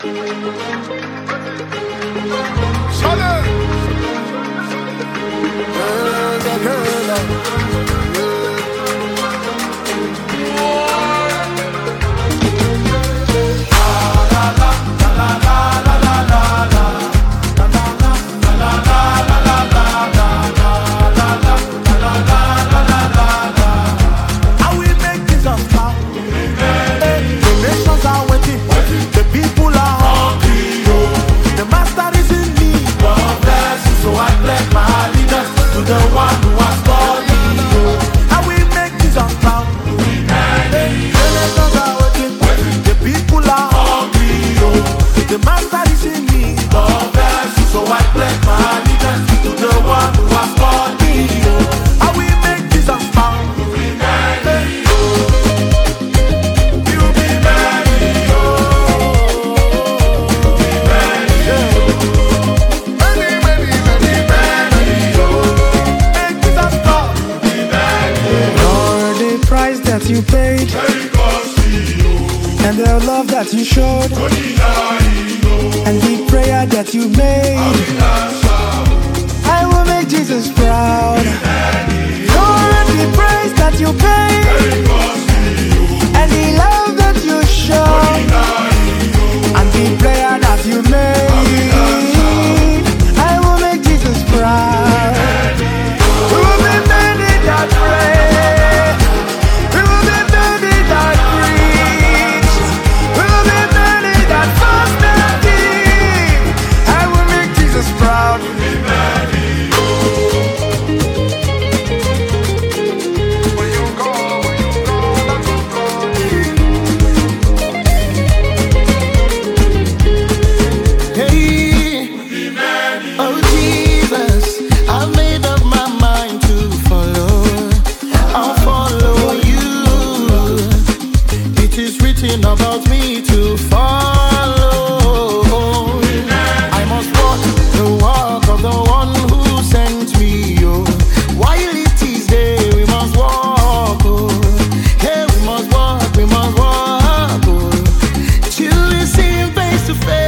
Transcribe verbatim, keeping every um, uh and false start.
You paid and the love that you showed and the prayer that you made, I will make Jesus proud. Lord, the price that you paid and the love that you showed and the prayer that you made, I will make Jesus proud. We will be many that pray. About me to follow, I must walk the walk of the one who sent me. Oh, while it is day, we must walk. Oh, hey, we must walk, we must walk. Oh, till we see him face to face.